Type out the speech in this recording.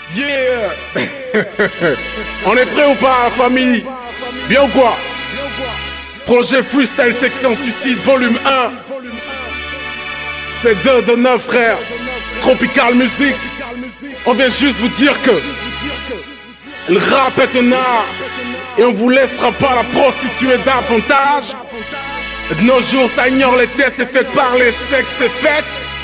Yeah. On est prêt ou pas, la famille? Bien ou quoi? Projet Freestyle Section Suicide Volume 1. C'est 2 de 9 frères. Tropical Music. On vient juste vous dire que le rap est un art et on vous laissera pas la prostituer davantage. De nos jours ça ignore les tests et fait par les sexes et fesses.